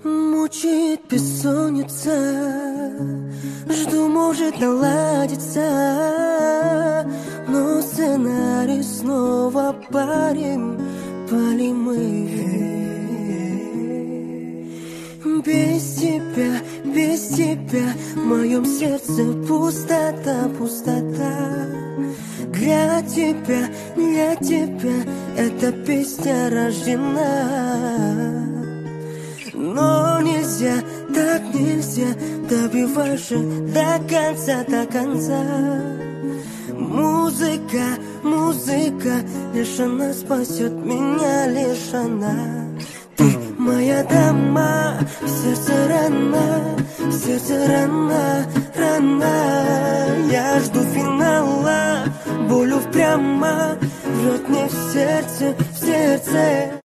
Мучит бессонница, жду, может наладится, но сценарий снова палим мы. Без тебя в моем сердце пустота. Для тебя эта песня рождена. Но нельзя, так нельзя, добивай же до конца. Музыка, лишь она спасет меня, лишь она. Ты моя дама, сердце рана. Я жду финала, боль упрямо врет мне в сердце.